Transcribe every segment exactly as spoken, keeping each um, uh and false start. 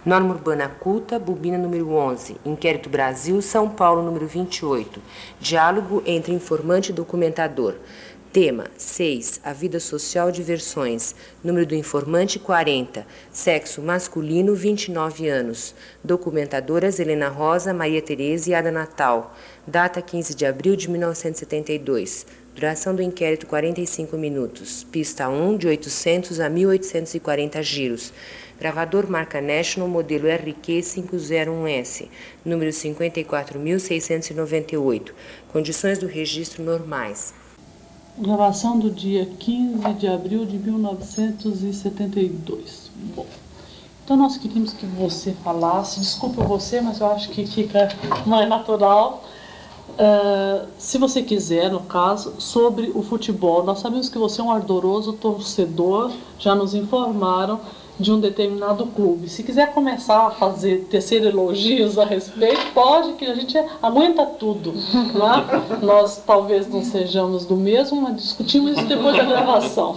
Norma Urbana Culta, Bobina número onze. Inquérito Brasil, São Paulo número vinte e oito. Diálogo entre informante e documentador. Tema seis. A vida social de versões. Número do informante quarenta. Sexo masculino vinte e nove anos. Documentadoras Helena Rosa, Maria Tereza e Ada Natal. Data quinze de abril de mil novecentos e setenta e dois. Duração do inquérito quarenta e cinco minutos. Pista um de oitocentos a mil oitocentos e quarenta giros. Gravador marca National, modelo R Q quinhentos e um S. Número cinquenta e quatro mil seiscentos e noventa e oito. Condições do registro normais. Gravação do dia quinze de abril de mil novecentos e setenta e dois. Bom, então nós queríamos que você falasse, desculpa você, mas eu acho que fica mais natural, uh, se você quiser, no caso, sobre o futebol. Nós sabemos que você é um ardoroso torcedor, já nos informaram, de um determinado clube. Se quiser começar a fazer, tecer elogios a respeito, pode, que a gente aguenta tudo. Né? Nós talvez não sejamos do mesmo, mas discutimos isso depois da gravação.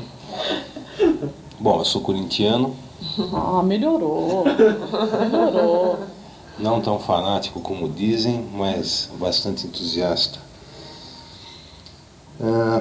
Bom, eu sou corintiano. Ah, melhorou. Melhorou. Não tão fanático como dizem, mas bastante entusiasta. Ah,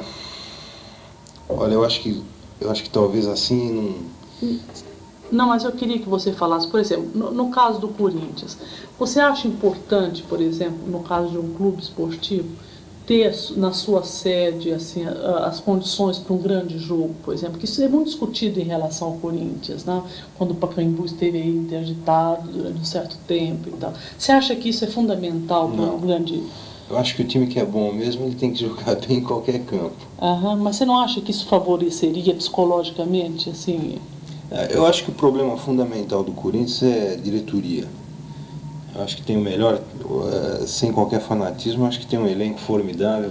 olha, eu acho que, eu acho que talvez assim não... Não, mas eu queria que você falasse, por exemplo, no, no caso do Corinthians, você acha importante, por exemplo, no caso de um clube esportivo, ter na sua sede assim, as condições para um grande jogo, por exemplo, que isso é muito discutido em relação ao Corinthians, né? Quando o Pacaembu esteve aí interditado durante um certo tempo e tal. Você acha que isso é fundamental para um grande... Eu acho que o time que é bom mesmo, ele tem que jogar bem em qualquer campo. Aham, mas você não acha que isso favoreceria psicologicamente, assim... Eu acho que o problema fundamental do Corinthians é diretoria. Eu acho que tem o melhor, sem qualquer fanatismo, eu acho que tem um elenco formidável,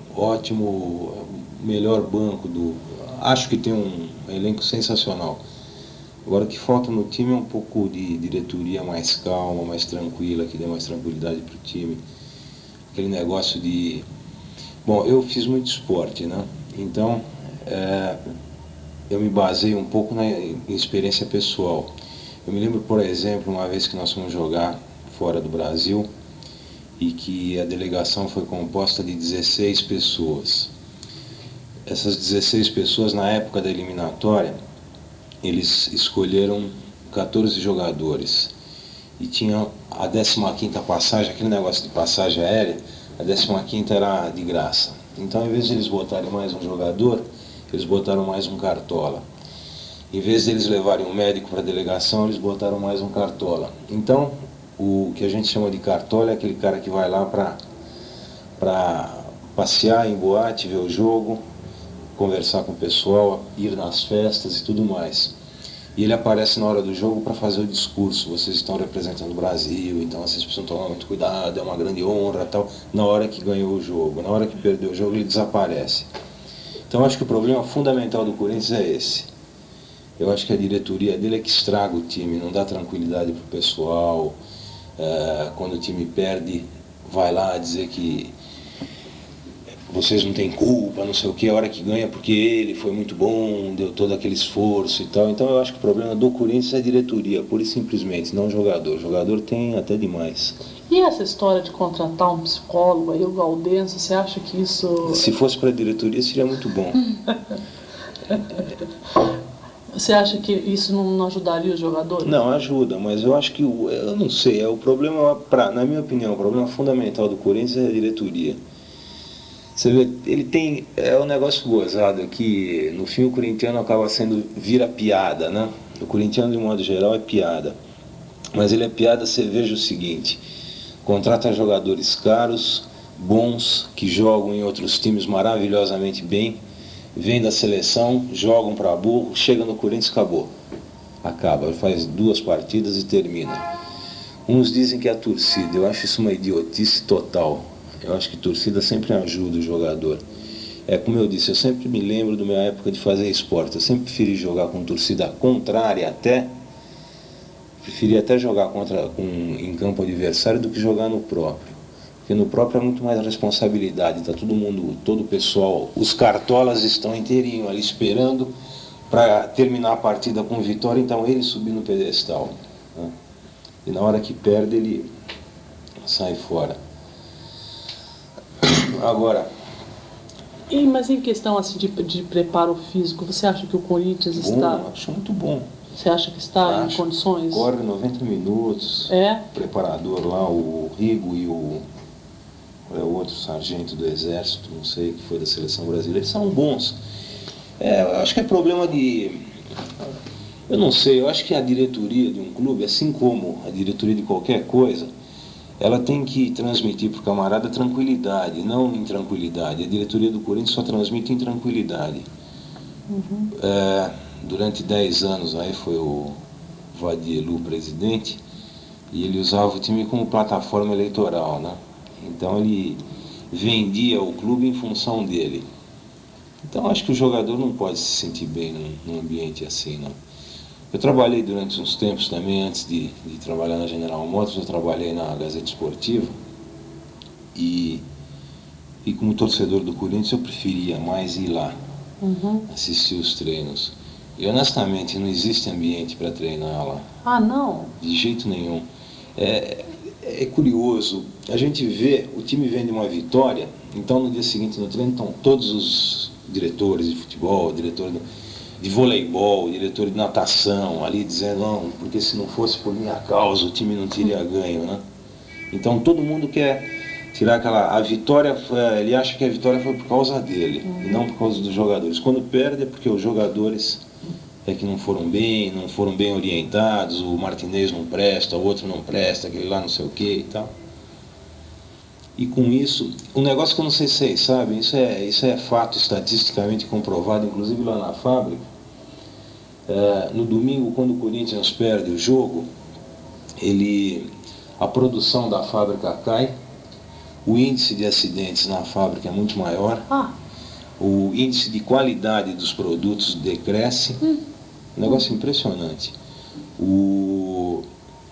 ótimo, melhor banco do... Acho que tem um elenco sensacional. Agora o que falta no time é um pouco de diretoria mais calma, mais tranquila, que dê mais tranquilidade para o time. Aquele negócio de... Bom, eu fiz muito esporte, né? Então... É... eu me baseio um pouco na experiência pessoal. Eu me lembro, por exemplo, uma vez que nós fomos jogar fora do Brasil e que a delegação foi composta de dezesseis pessoas. Essas dezesseis pessoas, na época da eliminatória, eles escolheram quatorze jogadores. E tinha a décima quinta passagem, aquele negócio de passagem aérea, a décima quinta era de graça. Então, em vez de eles botarem mais um jogador, eles botaram mais um cartola. Em vez de eles levarem um médico para a delegação, eles botaram mais um cartola. Então, o que a gente chama de cartola é aquele cara que vai lá para para passear em boate, ver o jogo, conversar com o pessoal, ir nas festas e tudo mais. E ele aparece na hora do jogo para fazer o discurso. Vocês estão representando o Brasil, então vocês precisam tomar muito cuidado, é uma grande honra, tal. Na hora que ganhou o jogo, na hora que perdeu o jogo, ele desaparece. Então, acho que o problema fundamental do Corinthians é esse. Eu acho que a diretoria dele é que estraga o time, não dá tranquilidade para o pessoal. É, quando o time perde, vai lá dizer que vocês não têm culpa, não sei o que, a hora que ganha porque ele foi muito bom, deu todo aquele esforço e tal. Então, eu acho que o problema do Corinthians é a diretoria, pura e simplesmente, não o jogador. O jogador tem até demais. E essa história de contratar um psicólogo aí, o Gaudense, você acha que isso... Se fosse para a diretoria, seria muito bom. Você acha que isso não ajudaria os jogadores? Não, ajuda, mas eu acho que, eu não sei, é o problema, pra, na minha opinião, o problema fundamental do Corinthians é a diretoria. Você vê, ele tem, é um negócio gozado, que no fim o corintiano acaba sendo, vira piada, né? O corintiano, de modo geral, é piada. Mas ele é piada, você veja o seguinte... Contrata jogadores caros, bons, que jogam em outros times maravilhosamente bem, vêm da seleção, jogam para burro, chega no Corinthians, acabou. Acaba, faz duas partidas e termina. Uns dizem que é a torcida, eu acho isso uma idiotice total. Eu acho que a torcida sempre ajuda o jogador. É como eu disse, eu sempre me lembro da minha época de fazer esporte, eu sempre preferi jogar com torcida contrária até... Preferia até jogar contra, com, em campo adversário do que jogar no próprio. Porque no próprio é muito mais responsabilidade. Está todo mundo, todo o pessoal, os cartolas estão inteirinho ali esperando para terminar a partida com vitória, então ele subir no pedestal. né? E na hora que perde, ele sai fora. Agora... E, mas em questão assim, de, de preparo físico, você acha que o Corinthians bom, está... acho muito bom. Você acha que está acho. em condições? Corre noventa minutos. É? O preparador lá, o Rigo e o... é o outro sargento do Exército, não sei, que foi da seleção brasileira, eles são bons. É, eu acho que é problema de... Eu não sei, eu acho que a diretoria de um clube, assim como a diretoria de qualquer coisa, ela tem que transmitir para o camarada tranquilidade, não intranquilidade. A diretoria do Corinthians só transmite intranquilidade. Uhum. É, durante dez anos aí foi o Vadielu presidente, e ele usava o time como plataforma eleitoral, né? Então ele vendia o clube em função dele. Então acho que o jogador não pode se sentir bem num, num ambiente assim, não. Eu trabalhei durante uns tempos também, antes de, de trabalhar na General Motors, eu trabalhei na Gazeta Esportiva, e, e como torcedor do Corinthians eu preferia mais ir lá, uhum. assistir os treinos. E honestamente não existe ambiente para treinar lá. Ah, não? De jeito nenhum. É, é curioso, a gente vê, o time vem de uma vitória, então no dia seguinte no treino estão todos os diretores de futebol, diretor do... de voleibol, diretor de natação, ali dizendo, não, porque se não fosse por minha causa o time não teria ganho, né? Então todo mundo quer tirar aquela... A vitória, ele acha que a vitória foi por causa dele, uhum. e não por causa dos jogadores. Quando perde é porque os jogadores é que não foram bem, não foram bem orientados, o Martinez não presta, o outro não presta, aquele lá não sei o que e tal. E com isso, um negócio que eu não sei se vocês sabem, isso é, isso é fato estatisticamente comprovado, inclusive lá na fábrica. É, no domingo, quando o Corinthians perde o jogo, ele, a produção da fábrica cai, o índice de acidentes na fábrica é muito maior, ah. o índice de qualidade dos produtos decresce, hum. um negócio impressionante. O...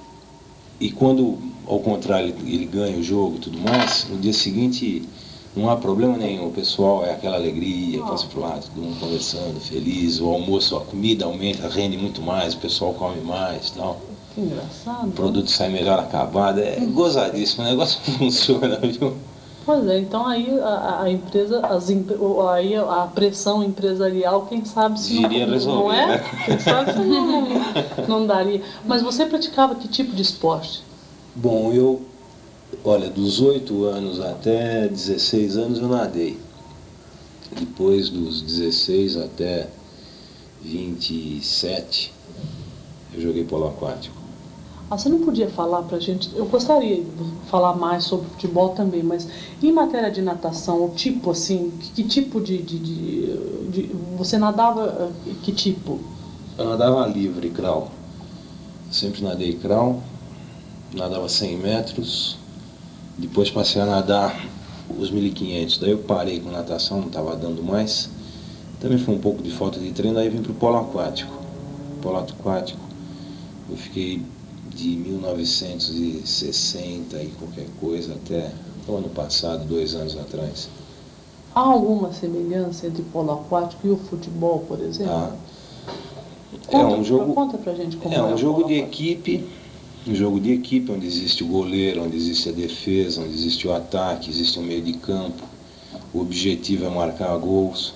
E quando, ao contrário, ele ganha o jogo e tudo mais, no dia seguinte não há problema nenhum, o pessoal é aquela alegria, passa pro lado, todo mundo conversando, feliz, o almoço, a comida aumenta, rende muito mais, o pessoal come mais e tal. Que engraçado. O produto sai melhor acabado, é hum. gozadíssimo, o negócio funciona, viu? Pois é, então aí a, a empresa, as, aí a pressão empresarial, quem sabe se Iria não, resolver, não é? Né? Quem sabe se não, não, não daria. Mas você praticava que tipo de esporte? Bom, eu, olha, dos oito anos até dezesseis anos eu nadei. Depois dos dezesseis até vinte e sete eu joguei polo aquático. Ah, você não podia falar pra gente, eu gostaria de falar mais sobre futebol também, mas em matéria de natação, o tipo assim, que, que tipo de, de, de, de... Você nadava que tipo? Eu nadava livre, crawl. Sempre nadei crawl, nadava cem metros, depois passei a nadar os mil e quinhentos, daí eu parei com natação, não estava dando mais. Também foi um pouco de falta de treino, aí vim pro polo aquático. Polo aquático, eu fiquei de mil novecentos e sessenta e qualquer coisa até o ano passado, dois anos atrás. Há alguma semelhança entre polo aquático e o futebol, por exemplo? Ah, conta, é um jogo, conta pra gente como é, é um o jogo polo de aquático. equipe, um jogo de equipe onde existe o goleiro, onde existe a defesa, onde existe o ataque, existe o meio de campo. O objetivo é marcar gols.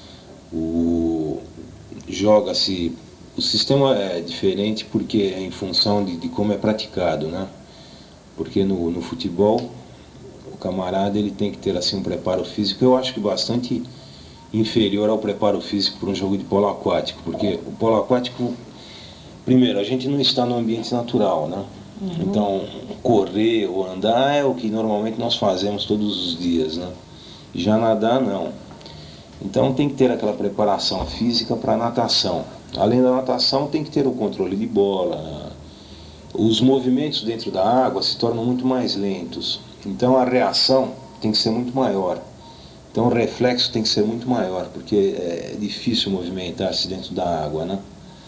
O joga-se O sistema é diferente porque é em função de, de como é praticado, né? Porque no, no futebol, o camarada ele tem que ter assim, um preparo físico, eu acho que bastante inferior ao preparo físico para um jogo de polo aquático. Porque o polo aquático, primeiro, a gente não está no ambiente natural, né? Uhum. Então, correr ou andar é o que normalmente nós fazemos todos os dias, né? Já nadar, não. Então tem que ter aquela preparação física para a natação. Além da natação, tem que ter o controle de bola. Os movimentos dentro da água se tornam muito mais lentos. Então a reação tem que ser muito maior. Então o reflexo tem que ser muito maior, porque é difícil movimentar-se dentro da água, né?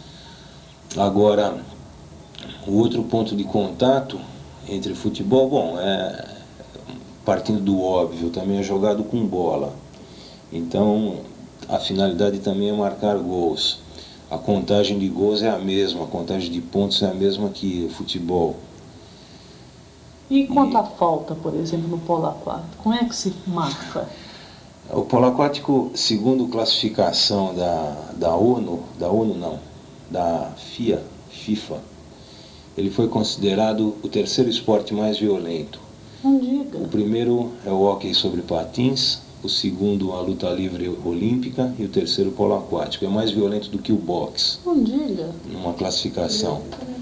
Agora, o outro ponto de contato entre futebol, bom, é partindo do óbvio, também é jogado com bola. Então a finalidade também é marcar gols. a contagem de gols é a mesma, a contagem de pontos é a mesma que o futebol. E quanto à falta, por exemplo, no polo aquático, como é que se marca? O polo aquático, segundo classificação da, da ONU, da ONU não, da FIA, FIFA, ele foi considerado o terceiro esporte mais violento. Não diga. O primeiro é o hóquei sobre patins, o segundo a luta livre olímpica e o terceiro o polo aquático. É mais violento do que o boxe. Não diga. Numa classificação.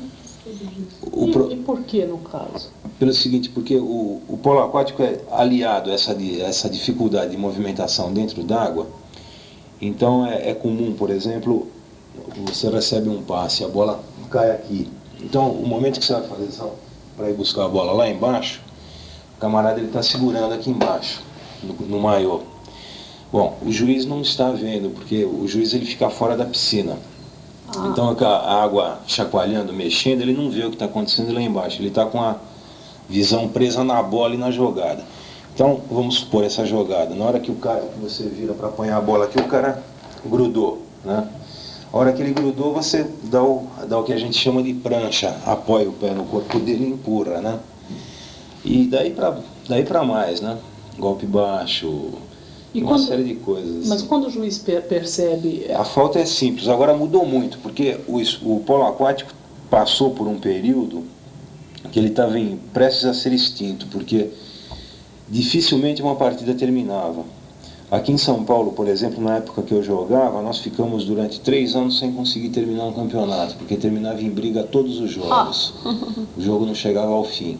O pro... e, e por que, no caso? Pelo seguinte, porque o, o polo aquático é aliado a essa, essa dificuldade de movimentação dentro d'água. Então é, é comum, por exemplo, você recebe um passe, a bola cai aqui. Então o momento que você vai fazer para ir buscar a bola lá embaixo, o camarada está segurando aqui embaixo, no, no maiô. Bom, o juiz não está vendo, porque o juiz ele fica fora da piscina. Ah. Então a água chacoalhando, mexendo, ele não vê o que está acontecendo lá embaixo. Ele está com a visão presa na bola e na jogada. Então, vamos supor essa jogada. Na hora que o cara, que você vira para apanhar a bola aqui, o cara grudou, né? A hora que ele grudou, você dá o, dá o que a gente chama de prancha, apoia o pé no corpo dele e empurra, né? E daí para daí para mais, né? Golpe baixo, e uma quando, série de coisas. Mas quando o juiz percebe... A falta é simples, agora mudou muito, porque o, o polo aquático passou por um período que ele estava prestes a ser extinto, porque dificilmente uma partida terminava. Aqui em São Paulo, por exemplo, na época que eu jogava, nós ficamos durante três anos sem conseguir terminar um campeonato, porque terminava em briga todos os jogos. Ah. O jogo não chegava ao fim.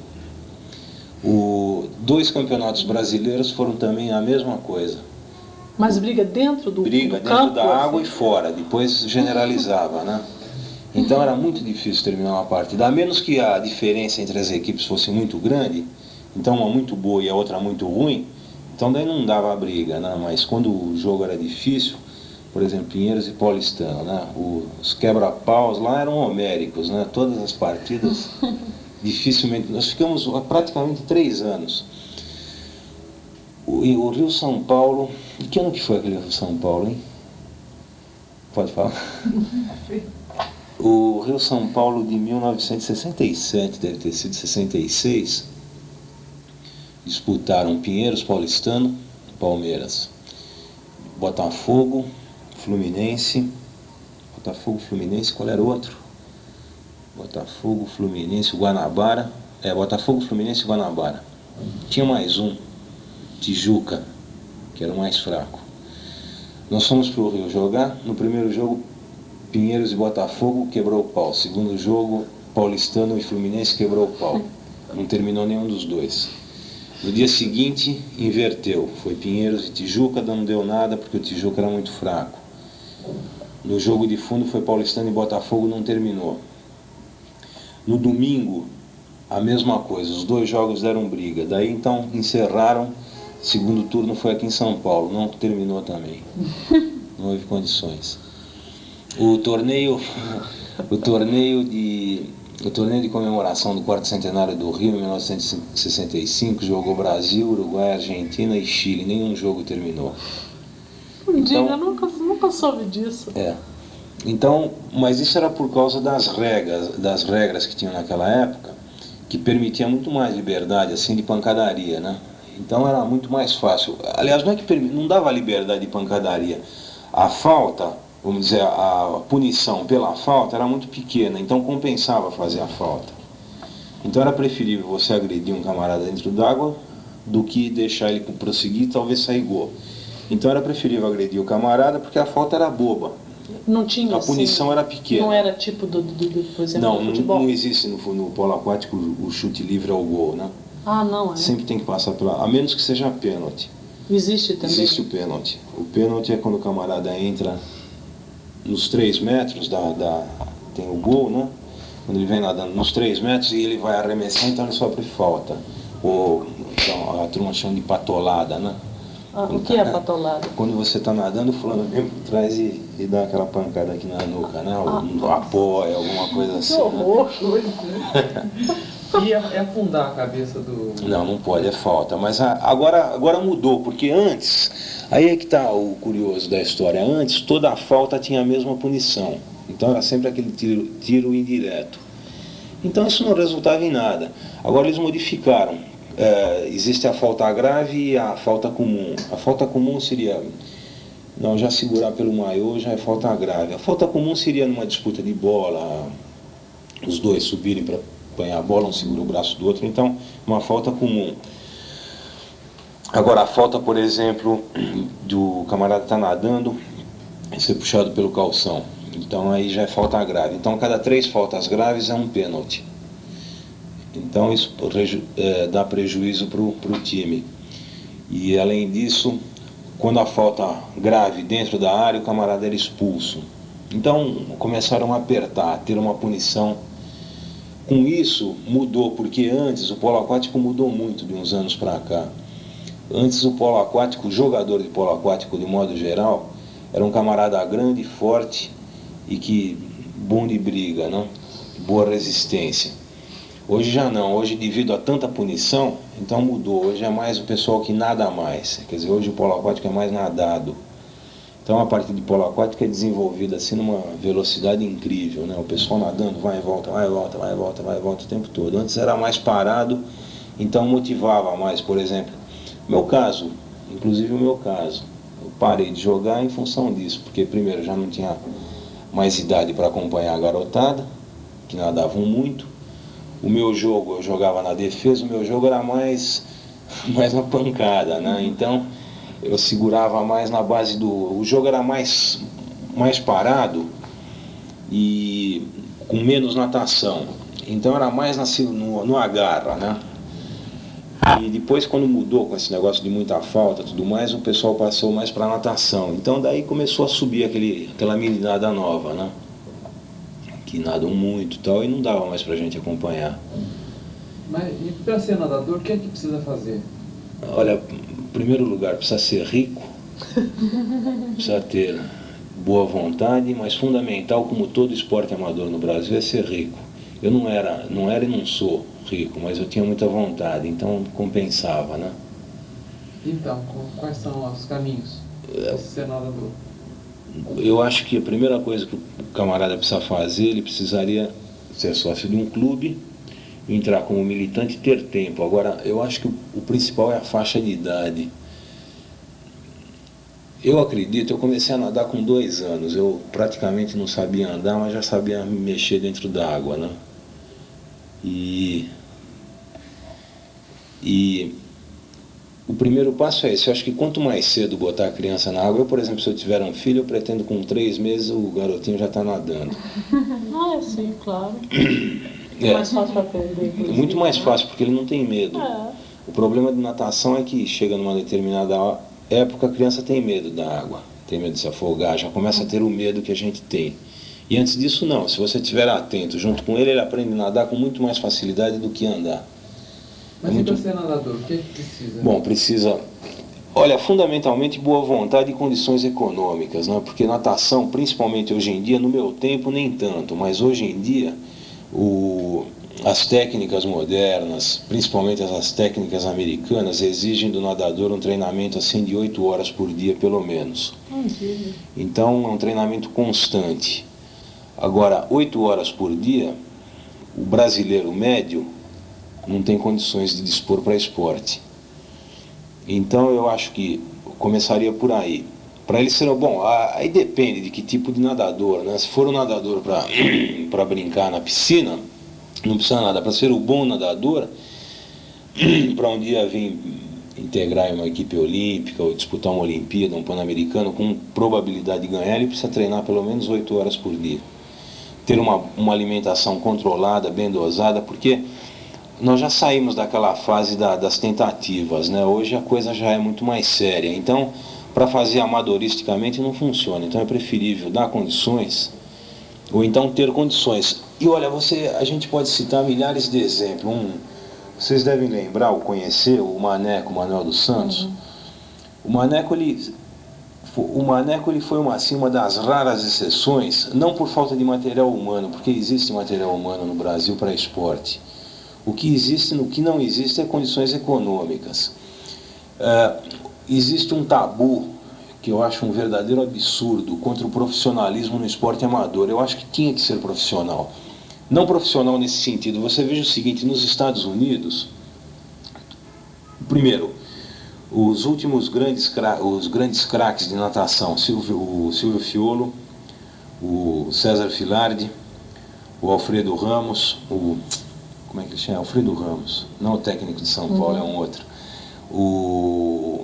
O, dois campeonatos brasileiros foram também a mesma coisa. Mas briga dentro do, briga do dentro campo? da água assim? E fora, depois generalizava, né? Então era muito difícil terminar uma partida, a menos que a diferença entre as equipes fosse muito grande, então uma muito boa e a outra muito ruim, então daí não dava a briga, né? Mas quando o jogo era difícil, por exemplo, Pinheiros e Paulistano, né? Os quebra-paus lá eram homéricos, né? Todas as partidas, dificilmente, nós ficamos praticamente três anos. O, o Rio São Paulo, de que ano que foi aquele Rio São Paulo, hein? Pode falar? O Rio São Paulo de mil novecentos e sessenta e sete, deve ter sido sessenta e seis, disputaram Pinheiros, Paulistano, Palmeiras, Botafogo, Fluminense, Botafogo, Fluminense, qual era o outro? Botafogo, Fluminense, Guanabara, é, Botafogo, Fluminense e Guanabara. Tinha mais um, Tijuca, que era o mais fraco. Nós fomos para o Rio jogar, no primeiro jogo, Pinheiros e Botafogo quebrou o pau. Segundo jogo, Paulistano e Fluminense quebrou o pau. Não terminou nenhum dos dois. No dia seguinte, inverteu. Foi Pinheiros e Tijuca, não deu nada porque o Tijuca era muito fraco. No jogo de fundo foi Paulistano e Botafogo, não terminou. No domingo, a mesma coisa. Os dois jogos deram briga. Daí então encerraram. Segundo turno foi aqui em São Paulo. Não terminou também. Não houve condições. O torneio, o torneio de, o torneio de comemoração do quarto centenário do Rio, em mil novecentos e sessenta e cinco, jogou Brasil, Uruguai, Argentina e Chile. Nenhum jogo terminou. Um dia, então, eu nunca, nunca soube disso. É. Então, mas isso era por causa das regras, das regras que tinham naquela época, que permitia muito mais liberdade, assim, de pancadaria, né? Então era muito mais fácil. Aliás, não é que não dava liberdade de pancadaria. A falta, vamos dizer, a punição pela falta era muito pequena, então compensava fazer a falta. Então era preferível você agredir um camarada dentro d'água do que deixar ele prosseguir e talvez sair gol. Então era preferível agredir o camarada porque a falta era boba. Não tinha, a punição assim, era pequena. Não era tipo do, do, do por exemplo, não, do futebol? Não, não existe no, no polo aquático o chute livre ao gol, né? Ah, não, é? Sempre tem que passar pela... A menos que seja pênalti. Existe também? Existe o pênalti. O pênalti é quando o camarada entra nos três metros da, da... Tem o gol, né? Quando ele vem nadando nos três metros e ele vai arremessar, então ele sofre falta. Ou então, a turma chama de patolada, né? Ah, o que é patolada? Quando você está nadando, o fulano vem por trás e, e dá aquela pancada aqui na nuca, né? Ou ah, apoia, alguma coisa assim. Que horror! Né? E é afundar a cabeça do... Não, não pode, é falta. Mas a, agora, agora mudou, porque antes, aí é que está o curioso da história, antes toda a falta tinha a mesma punição. Então era sempre aquele tiro, tiro indireto. Então isso não resultava em nada. Agora eles modificaram. É, existe a falta grave e a falta comum. A falta comum seria, não, já segurar pelo maiô já é falta grave. A falta comum seria numa disputa de bola, os dois subirem para apanhar a bola, um segura o braço do outro, então uma falta comum. Agora a falta, por exemplo, do camarada estar nadando e ser puxado pelo calção, então aí já é falta grave. Então a cada três faltas graves é um pênalti. Então isso é, dá prejuízo para o time. E além disso, quando a falta grave dentro da área, o camarada era expulso. Então começaram a apertar, a ter uma punição. Com isso mudou, porque antes o polo aquático mudou muito de uns anos para cá. Antes o polo aquático, o jogador de polo aquático de modo geral, era um camarada grande, forte e que bom de briga, né? Boa resistência. Hoje já não, hoje devido a tanta punição, então mudou. Hoje é mais o pessoal que nada mais, quer dizer, hoje o polo aquático é mais nadado. Então a parte de polo aquático é desenvolvida assim numa velocidade incrível, né? O pessoal nadando, vai e volta, vai e volta, vai e volta, vai e volta o tempo todo. Antes era mais parado, então motivava mais, por exemplo. Meu caso, inclusive o meu caso, eu parei de jogar em função disso, porque primeiro já não tinha mais idade para acompanhar a garotada, que nadavam muito. O meu jogo, eu jogava na defesa, o meu jogo era mais, mais uma pancada, né? Então eu segurava mais na base do... O jogo era mais, mais parado e com menos natação. Então era mais na, no, no agarra, né? E depois, quando mudou com esse negócio de muita falta e tudo mais, o pessoal passou mais para natação. Então daí começou a subir aquele, aquela meninada nova, né? Que nadam muito e tal, e não dava mais pra gente acompanhar. Mas e para ser nadador, o que é que precisa fazer? Olha, em primeiro lugar, precisa ser rico, precisa ter boa vontade, mas fundamental, como todo esporte amador no Brasil, é ser rico. Eu não era, não era e não sou rico, mas eu tinha muita vontade, então compensava, né? Então, quais são os caminhos para ser nadador? Eu acho que a primeira coisa que o camarada precisa fazer, ele precisaria ser sócio de um clube, entrar como militante e ter tempo. Agora, eu acho que o principal é a faixa de idade. Eu acredito, eu comecei a nadar com dois anos, eu praticamente não sabia andar, mas já sabia me mexer dentro da água, né? E... E... O primeiro passo é esse. Eu acho que quanto mais cedo botar a criança na água, eu, por exemplo, se eu tiver um filho, eu pretendo com três meses o garotinho já está nadando. Ah, sim, claro. É mais fácil para aprender. Muito mais fácil, porque ele não tem medo. É. O problema de natação é que chega numa determinada época, a criança tem medo da água, tem medo de se afogar, já começa a ter o medo que a gente tem. E antes disso não, se você estiver atento junto com ele, ele aprende a nadar com muito mais facilidade do que andar. Mas é muito... e para ser nadador, o que é que precisa? Bom, precisa, olha, fundamentalmente boa vontade e condições econômicas, né? Porque natação, principalmente hoje em dia, no meu tempo nem tanto, mas hoje em dia, o, as técnicas modernas, principalmente as técnicas americanas, exigem do nadador um treinamento assim de oito horas por dia, pelo menos. Então é um treinamento constante. Agora, oito horas por dia, o brasileiro médio não tem condições de dispor para esporte. Então eu acho que começaria por aí. Para ele ser bom, aí depende de que tipo de nadador, né? Se for um nadador para brincar na piscina, não precisa nada. Para ser um bom nadador, para um dia vir integrar uma equipe olímpica ou disputar uma Olimpíada, um Pan-Americano, com probabilidade de ganhar, ele precisa treinar pelo menos oito horas por dia. Ter uma, uma alimentação controlada, bem dosada, porque nós já saímos daquela fase da, das tentativas, né? Hoje a coisa já é muito mais séria. Então, para fazer amadoristicamente não funciona. Então é preferível dar condições, ou então ter condições. E olha, você, a gente pode citar milhares de exemplos. Um, vocês devem lembrar ou conhecer o Maneco, Manuel dos Santos. Uhum. O Maneco, ele, o Maneco ele foi uma, assim, uma das raras exceções, não por falta de material humano, porque existe material humano no Brasil para esporte. O que existe, o que não existe é condições econômicas. Uh, existe um tabu que eu acho um verdadeiro absurdo contra o profissionalismo no esporte amador. Eu acho que tinha que ser profissional. Não profissional nesse sentido. Você veja o seguinte, nos Estados Unidos, primeiro, os últimos grandes, os grandes craques de natação, Silvio, o Silvio Fiolo, o César Filardi, o Alfredo Ramos, o... como é que ele chama? Alfredo Ramos, não o técnico de São Paulo, uhum. É um outro. O,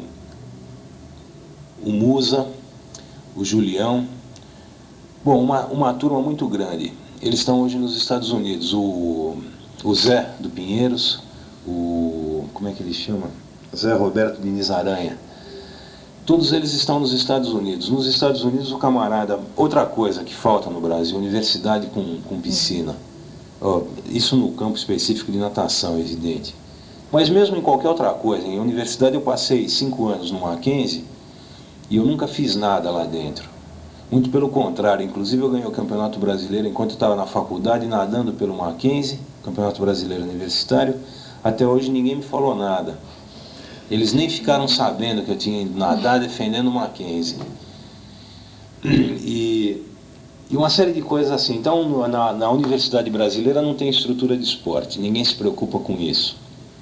o Musa, o Julião, bom, uma, uma turma muito grande. Eles estão hoje nos Estados Unidos. O, o Zé do Pinheiros, o, como é que ele chama? Zé Roberto Diniz Aranha. Todos eles estão nos Estados Unidos. Nos Estados Unidos, o camarada... Outra coisa que falta no Brasil, universidade com, com piscina. Oh, isso no campo específico de natação, é evidente. Mas mesmo em qualquer outra coisa, em universidade eu passei cinco anos no Mackenzie e eu nunca fiz nada lá dentro. Muito pelo contrário, inclusive eu ganhei o Campeonato Brasileiro enquanto eu estava na faculdade, nadando pelo Mackenzie, Campeonato Brasileiro Universitário. Até hoje ninguém me falou nada. Eles nem ficaram sabendo que eu tinha ido nadar defendendo o Mackenzie. E, e uma série de coisas assim. Então, na, na Universidade Brasileira não tem estrutura de esporte, ninguém se preocupa com isso.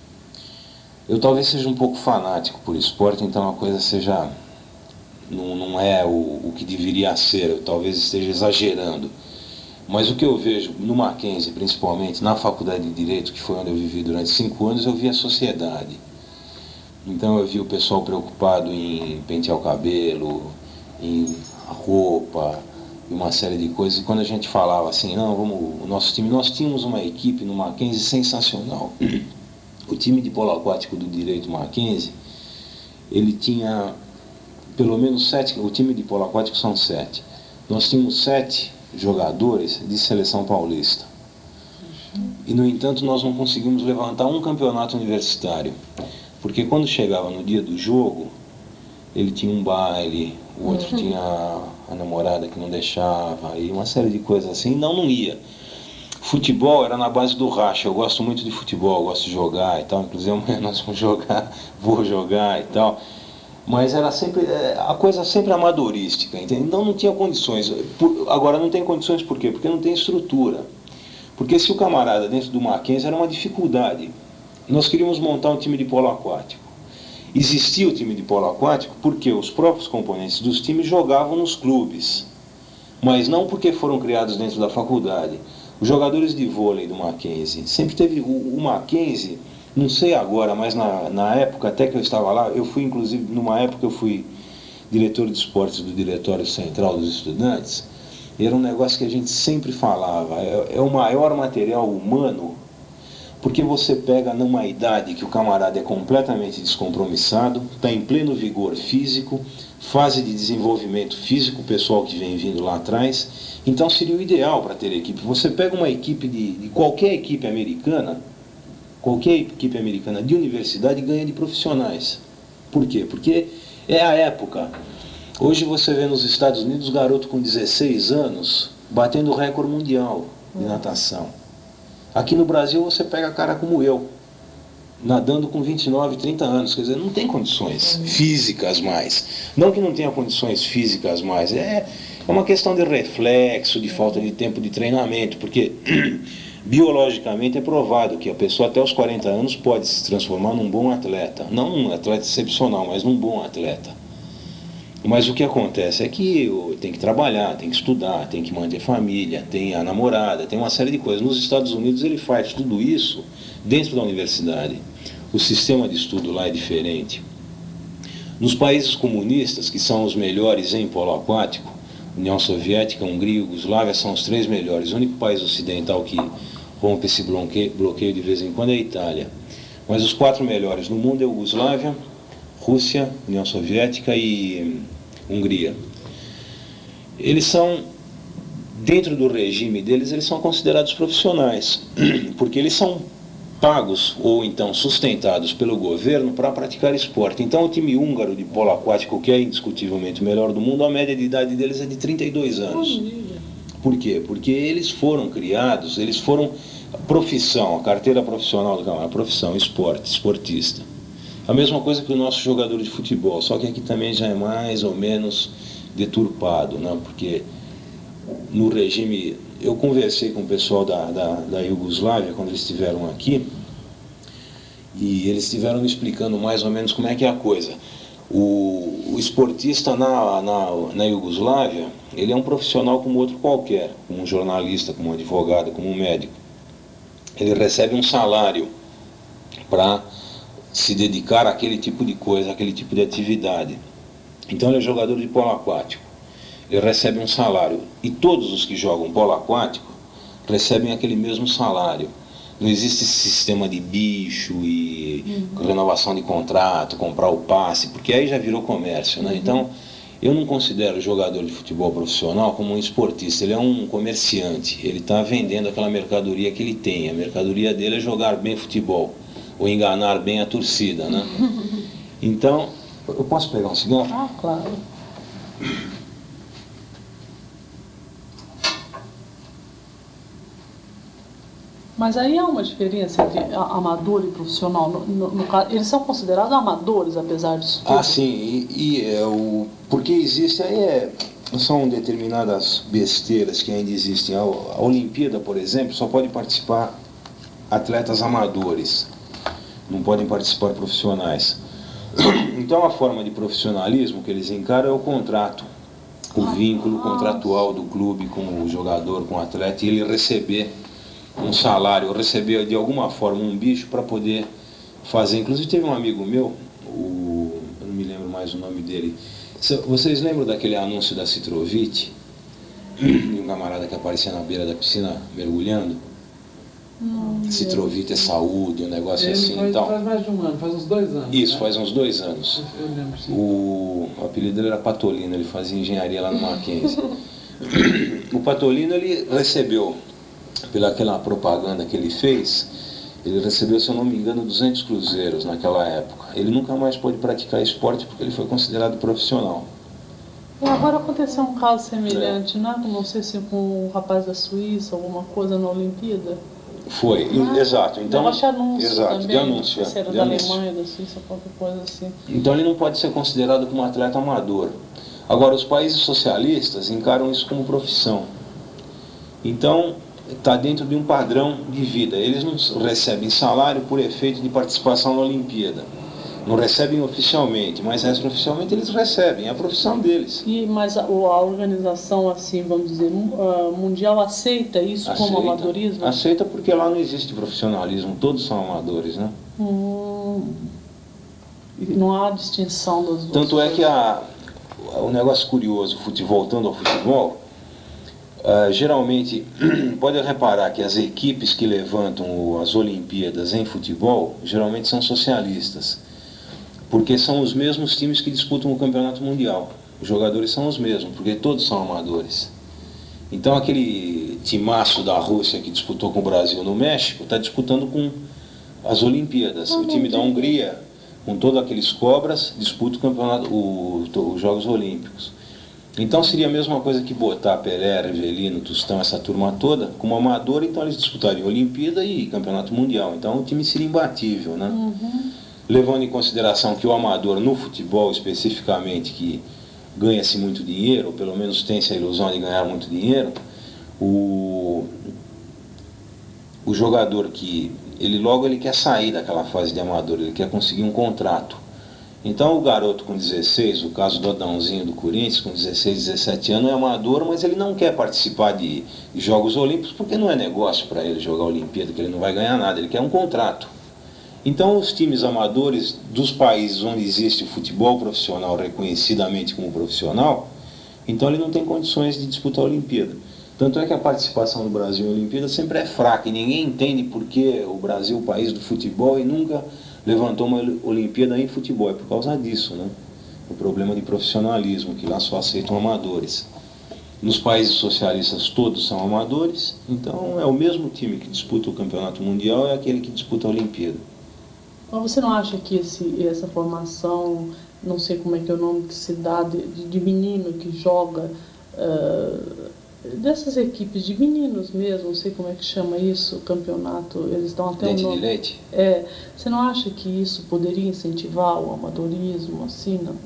Eu talvez seja um pouco fanático por esporte, então a coisa seja... Não, não é o, o que deveria ser, eu talvez esteja exagerando. Mas o que eu vejo no Mackenzie, principalmente, na Faculdade de Direito, que foi onde eu vivi durante cinco anos, eu vi a sociedade. Então eu vi o pessoal preocupado em pentear o cabelo, em roupa, e uma série de coisas. E quando a gente falava assim, não, vamos, o nosso time, nós tínhamos uma equipe no Mackenzie sensacional. O time de polo aquático do Direito Mackenzie, ele tinha pelo menos sete, o time de polo aquático são sete. Nós tínhamos sete jogadores de seleção paulista. E no entanto nós não conseguimos levantar um campeonato universitário. Porque quando chegava no dia do jogo, ele tinha um baile, o outro uhum. tinha a namorada que não deixava, e uma série de coisas assim, não, não ia. Futebol era na base do racha, eu gosto muito de futebol, gosto de jogar e tal, inclusive amanhã nós vamos jogar, vou jogar e tal. Mas era sempre, a coisa sempre amadorística, entende? Então não tinha condições. Agora não tem condições por quê? Porque não tem estrutura. Porque se o camarada dentro do Mackenzie era uma dificuldade. Nós queríamos montar um time de polo aquático. Existia o time de polo aquático porque os próprios componentes dos times jogavam nos clubes, mas não porque foram criados dentro da faculdade. Os jogadores de vôlei do Mackenzie, sempre teve o, o Mackenzie, não sei agora, mas na, na época até que eu estava lá, eu fui inclusive, numa época eu fui diretor de esportes do Diretório Central dos Estudantes, e era um negócio que a gente sempre falava, é, é o maior material humano. Porque você pega numa idade que o camarada é completamente descompromissado, está em pleno vigor físico, fase de desenvolvimento físico, o pessoal que vem vindo lá atrás, então seria o ideal para ter equipe. Você pega uma equipe de, de qualquer equipe americana, qualquer equipe americana de universidade ganha de profissionais. Por quê? Porque é a época. Hoje você vê nos Estados Unidos garoto com dezesseis anos batendo o recorde mundial de natação. Aqui no Brasil você pega cara como eu, nadando com vinte e nove, trinta anos, quer dizer, não tem condições físicas mais. Não que não tenha condições físicas mais, é, é uma questão de reflexo, de falta de tempo de treinamento, porque biologicamente é provado que a pessoa até os quarenta anos pode se transformar num bom atleta. Não um atleta excepcional, mas num bom atleta. Mas o que acontece é que tem que trabalhar, tem que estudar, tem que manter família, tem a namorada, tem uma série de coisas. Nos Estados Unidos ele faz tudo isso dentro da universidade. O sistema de estudo lá é diferente. Nos países comunistas, que são os melhores em polo aquático, União Soviética, Hungria e Iugoslávia são os três melhores. O único país ocidental que rompe esse bloqueio de vez em quando é a Itália. Mas os quatro melhores no mundo é a Iugoslávia, Rússia, União Soviética e Hungria. Eles são, dentro do regime deles, eles são considerados profissionais, porque eles são pagos ou então sustentados pelo governo para praticar esporte. Então o time húngaro de polo aquático, que é indiscutivelmente o melhor do mundo, a média de idade deles é de trinta e dois anos. Por quê? Porque eles foram criados, eles foram, a profissão, a carteira profissional do camarada, a profissão, esporte, esportista. A mesma coisa que o nosso jogador de futebol, só que aqui também já é mais ou menos deturpado, né? Porque no regime... Eu conversei com o pessoal da, da, da Iugoslávia quando eles estiveram aqui, e eles estiveram me explicando mais ou menos como é que é a coisa. O, o esportista na, na, na Iugoslávia, ele é um profissional como outro qualquer, como um jornalista, como um advogado, como um médico. Ele recebe um salário para se dedicar àquele tipo de coisa, àquele tipo de atividade. Então ele é jogador de polo aquático, ele recebe um salário. E todos os que jogam polo aquático recebem aquele mesmo salário. Não existe esse sistema de bicho e uhum. renovação de contrato, comprar o passe, porque aí já virou comércio, né? Uhum. Então, eu não considero o jogador de futebol profissional como um esportista, ele é um comerciante, ele está vendendo aquela mercadoria que ele tem. A mercadoria dele é jogar bem futebol, ou enganar bem a torcida, né? Então, eu posso pegar um cigarro? Ah, claro. Mas aí há uma diferença entre amador e profissional. No, no, no, eles são considerados amadores, apesar disso tudo? Ah, sim. E, e é, o, porque existe aí é, são determinadas besteiras que ainda existem. A, a Olimpíada, por exemplo, só pode participar atletas amadores. Não podem participar profissionais. Então a forma de profissionalismo que eles encaram é o contrato. O vínculo contratual do clube com o jogador, com o atleta, e ele receber um salário, receber de alguma forma um bicho para poder fazer. Inclusive teve um amigo meu, o, eu não me lembro mais o nome dele. Vocês lembram daquele anúncio da Citrovite? De um camarada que aparecia na beira da piscina mergulhando? Não, Citrovite é saúde, um negócio ele assim. Faz, então, faz mais de um ano, faz uns dois anos. Isso, né? faz uns dois anos. Eu lembro, sim. O, o apelido dele era Patolino, ele fazia engenharia lá no Mackenzie. O Patolino, ele recebeu, pela aquela propaganda que ele fez, ele recebeu, se eu não me engano, duzentos cruzeiros naquela época. Ele nunca mais pôde praticar esporte porque ele foi considerado profissional. E agora aconteceu um caso semelhante, é. né? Não sei se com o rapaz da Suíça, alguma coisa na Olimpíada. Foi, ah, exato. Então, eu achei anúncio exato, também, de anúncio. Se era de da anúncio. Alemanha, da Suíça, qualquer coisa assim. Então ele não pode ser considerado como atleta amador. Agora, os países socialistas encaram isso como profissão. Então, está dentro de um padrão de vida. Eles não recebem salário por efeito de participação na Olimpíada. Não recebem oficialmente, mas extraoficialmente eles recebem, é a profissão deles. E, mas a, a organização, assim, vamos dizer, mundial aceita isso aceita, como amadorismo? Aceita porque lá não existe profissionalismo, todos são amadores, né? Hum, não há distinção das duas. Tanto é que a, o negócio curioso, voltando ao futebol, Uh, geralmente, pode reparar que as equipes que levantam as Olimpíadas em futebol, geralmente são socialistas, porque são os mesmos times que disputam o campeonato mundial. Os jogadores são os mesmos, porque todos são amadores. Então aquele timaço da Rússia que disputou com o Brasil no México, está disputando com as Olimpíadas. O time da Hungria, com todos aqueles cobras, disputa o campeonato, o, os Jogos Olímpicos. Então seria a mesma coisa que botar Pelé, Rivelino, Tostão, essa turma toda como amador, então eles disputariam Olimpíada e Campeonato Mundial. Então o time seria imbatível, né? Uhum. Levando em consideração que o amador no futebol especificamente, que ganha-se muito dinheiro, ou pelo menos tem essa ilusão de ganhar muito dinheiro, o, o jogador que ele logo ele quer sair daquela fase de amador, ele quer conseguir um contrato. Então o garoto com dezesseis, o caso do Adãozinho do Corinthians, com dezesseis, dezessete anos, é amador, mas ele não quer participar de, de Jogos Olímpicos porque não é negócio para ele jogar a Olimpíada, que ele não vai ganhar nada, ele quer um contrato. Então os times amadores dos países onde existe o futebol profissional reconhecidamente como profissional, então ele não tem condições de disputar a Olimpíada. Tanto é que a participação do Brasil na Olimpíada sempre é fraca e ninguém entende por que o Brasil, o país do futebol, e nunca levantou uma Olimpíada em futebol. É por causa disso, né? O problema de profissionalismo, que lá só aceitam amadores. Nos países socialistas todos são amadores, então é o mesmo time que disputa o campeonato mundial, é aquele que disputa a Olimpíada. Mas você não acha que esse, essa formação, não sei como é que é o nome que se dá, de, de menino que joga, uh, dessas equipes de meninos mesmo, não sei como é que chama isso, o campeonato, eles dão até Dente um nome. de leite? É, você não acha que isso poderia incentivar o amadorismo, assim, não?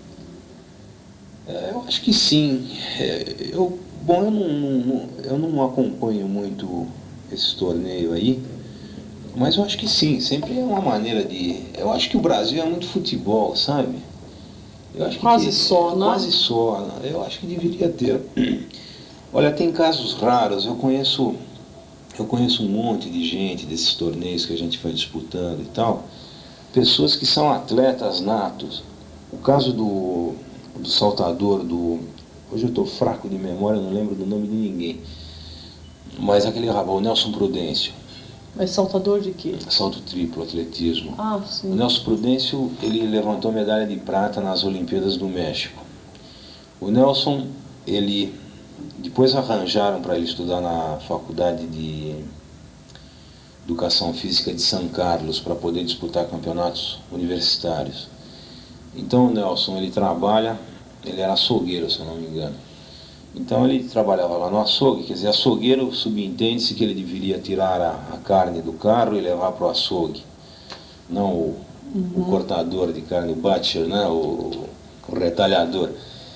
É, eu acho que sim. É, eu, bom, eu não, não, eu não acompanho muito esse torneio aí, mas eu acho que sim, sempre é uma maneira de... Eu acho que o Brasil é muito futebol, sabe? Eu acho que Quase que, só, né? Quase só. Eu acho que deveria ter. Olha, tem casos raros, eu conheço, eu conheço um monte de gente desses torneios que a gente vai disputando e tal, pessoas que são atletas natos. O caso do, do saltador, do... Hoje eu estou fraco de memória, não lembro do nome de ninguém. Mas aquele rapaz, o Nelson Prudêncio. Mas saltador de quê? Salto triplo, atletismo. Ah, sim. O Nelson Prudêncio, ele levantou medalha de prata nas Olimpíadas do México. O Nelson, ele... Depois arranjaram para ele estudar na Faculdade de Educação Física de São Carlos para poder disputar campeonatos universitários. Então o Nelson, ele trabalha, ele era açougueiro, se eu não me engano. Então ele trabalhava lá no açougue, quer dizer, açougueiro subentende-se que ele deveria tirar a, a carne do carro e levar para o açougue. Não o, uhum. o cortador de carne, o butcher, né? o, o retalhador.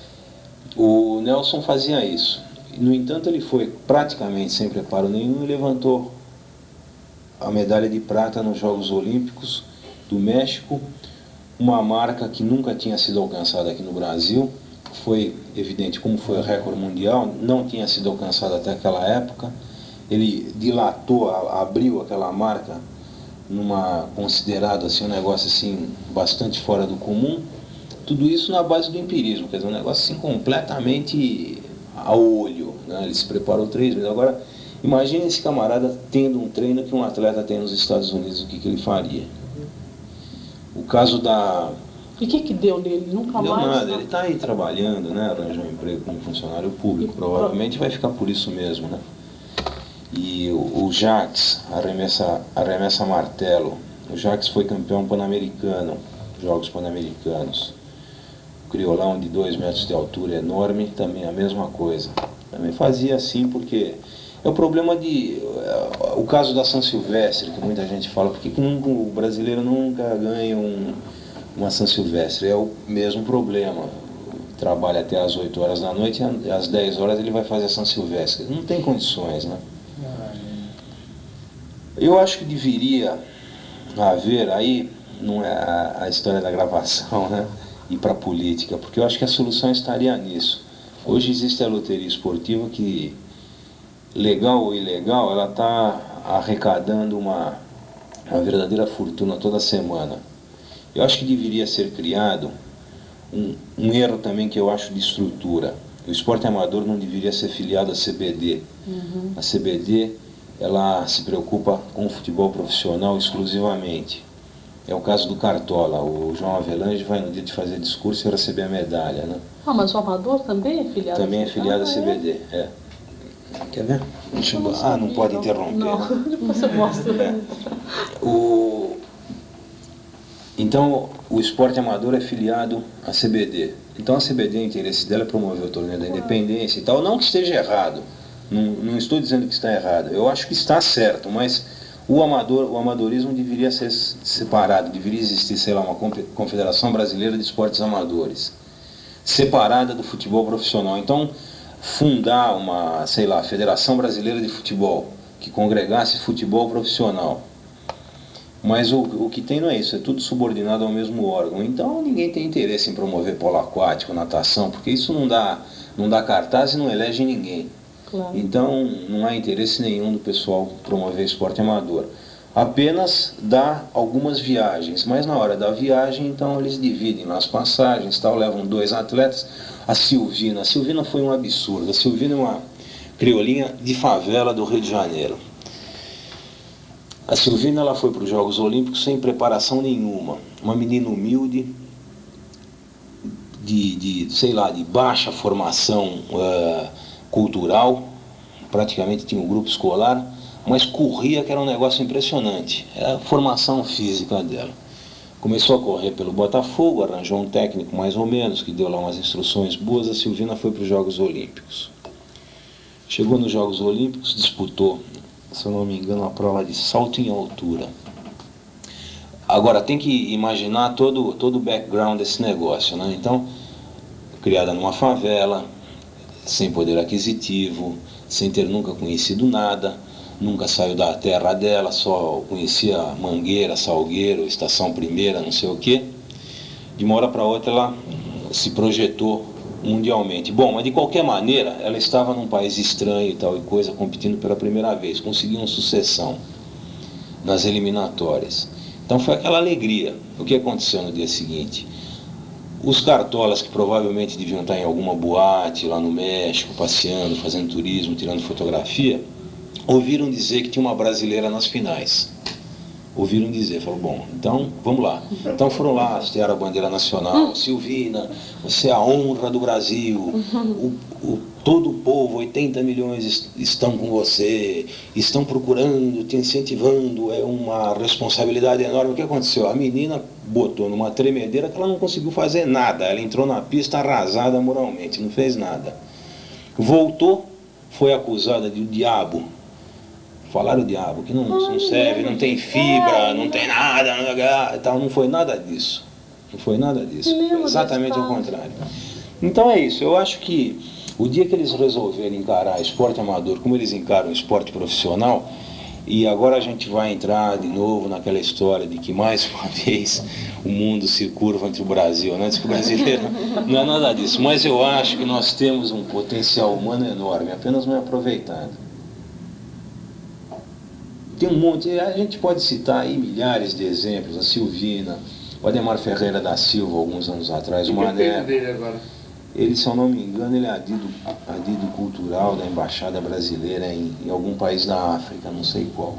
O Nelson fazia isso. No entanto, ele foi praticamente sem preparo nenhum e levantou a medalha de prata nos Jogos Olímpicos do México, uma marca que nunca tinha sido alcançada aqui no Brasil. Foi evidente, como foi o recorde mundial, não tinha sido alcançado até aquela época. Ele dilatou, abriu aquela marca numa considerado assim um negócio assim bastante fora do comum. Tudo isso na base do empirismo, quer dizer, um negócio assim completamente ao olho, né? Ele se preparou três vezes. Agora, imagine esse camarada tendo um treino que um atleta tem nos Estados Unidos, o que, que ele faria? O caso da... E o que que deu nele? Nunca deu mais? nada, Não. ele está aí trabalhando, né? Arranjou um emprego como funcionário público, provavelmente vai ficar por isso mesmo, né? E o, o Jacques, arremessa, arremessa martelo. O Jacques foi campeão pan-americano, Jogos Pan-Americanos. O criolão de dois metros de altura, enorme, também a mesma coisa. Também fazia assim porque... É o problema de... O caso da São Silvestre, que muita gente fala, porque o brasileiro nunca ganha um, uma São Silvestre. É o mesmo problema. Trabalha até às oito horas da noite e às dez horas ele vai fazer a São Silvestre. Não tem condições, né? Eu acho que deveria haver, aí não é a, a história da gravação, né? Ir para a política, porque eu acho que a solução estaria nisso. Hoje existe a loteria esportiva que, legal ou ilegal, ela está arrecadando uma, uma verdadeira fortuna toda semana. Eu acho que deveria ser criado um, um erro também que eu acho de estrutura. O esporte amador não deveria ser filiado à C B D. Uhum. A C B D, ela se preocupa com o futebol profissional exclusivamente. É o caso do Cartola. O João Avelange vai no dia de fazer discurso e receber a medalha, né? Ah, mas o amador também é filiado? Também é filiado à C B D, é. Quer ver? Deixa eu... Ah, não pode interromper. Não, depois você mostra. É. O... Então, o esporte amador é filiado à C B D. Então, a C B D, o interesse dela é promover o torneio da independência e tal. Não que esteja errado. Não, não estou dizendo que está errado. Eu acho que está certo, mas o, amador, o amadorismo deveria ser separado. Deveria existir, sei lá, uma Confederação Brasileira de Esportes Amadores, separada do futebol profissional. Então, fundar uma, sei lá, Federação Brasileira de Futebol, que congregasse futebol profissional. Mas o, o que tem não é isso, é tudo subordinado ao mesmo órgão. Então ninguém tem interesse em promover polo aquático, natação, porque isso não dá, não dá cartaz e não elege ninguém. Claro. Então não há interesse nenhum do pessoal promover esporte amador. Apenas dá algumas viagens, mas na hora da viagem, então eles dividem lá as passagens, tal, levam dois atletas. A Silvina, a Silvina foi um absurdo. A Silvina é uma criolinha de favela do Rio de Janeiro. A Silvina, ela foi para os Jogos Olímpicos sem preparação nenhuma. Uma menina humilde, de, de sei lá, de baixa formação uh, cultural, praticamente tinha um grupo escolar, mas corria que era um negócio impressionante. Era a formação física dela. Começou a correr pelo Botafogo, arranjou um técnico mais ou menos, que deu lá umas instruções boas. A Silvina foi para os Jogos Olímpicos. Chegou nos Jogos Olímpicos, disputou, se eu não me engano, a prova de salto em altura. Agora, tem que imaginar todo, todo o background desse negócio, né? Então, criada numa favela, sem poder aquisitivo, sem ter nunca conhecido nada, nunca saiu da terra dela, só conhecia Mangueira, Salgueiro, Estação Primeira, não sei o quê. De uma hora para outra ela se projetou mundialmente. Bom, mas de qualquer maneira, ela estava num país estranho e tal e coisa, competindo pela primeira vez, conseguiu uma sucessão nas eliminatórias. Então foi aquela alegria. O que aconteceu no dia seguinte? Os cartolas, que provavelmente deviam estar em alguma boate lá no México, passeando, fazendo turismo, tirando fotografia, ouviram dizer que tinha uma brasileira nas finais. Ouviram dizer, falaram, bom, então vamos lá. Então foram lá, hastearam a bandeira nacional. Silvina, você é a honra do Brasil. O, o, todo o povo, oitenta milhões estão com você, estão procurando, te incentivando, é uma responsabilidade enorme. O que aconteceu? A menina botou numa tremedeira que ela não conseguiu fazer nada. Ela entrou na pista arrasada moralmente, não fez nada. Voltou, foi acusada de diabo. Falaram o diabo, que não, não serve, não tem fibra, não tem nada, não, tal. Não foi nada disso. Não foi nada disso. Foi exatamente o contrário. Então é isso. Eu acho que o dia que eles resolverem encarar esporte amador como eles encaram o esporte profissional, e agora a gente vai entrar de novo naquela história de que mais uma vez o mundo se curva entre o Brasil, né? Diz que o brasileiro não é nada disso. Mas eu acho que nós temos um potencial humano enorme, apenas não é aproveitado. Tem um monte, a gente pode citar aí milhares de exemplos, a Silvina, o Ademar Ferreira da Silva, alguns anos atrás, o Mané. Dele agora? Ele, se eu não me engano, ele é adido, adido cultural da Embaixada Brasileira em, em algum país da África, não sei qual.